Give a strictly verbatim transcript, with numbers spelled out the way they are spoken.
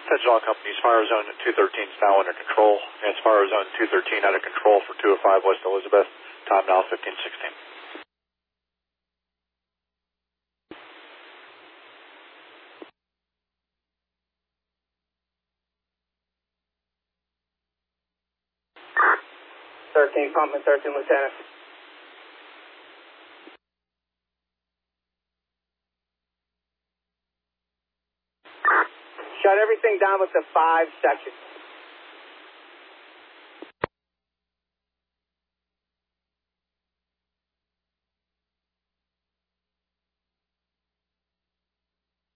Attention all companies, fire zone two thirteen is now under control. And it's fire zone two thirteen out of control for two oh five West Elizabeth. Time now fifteen sixteen. thirteen, pumping thirteen, Lieutenant. Shut everything down with the five seconds.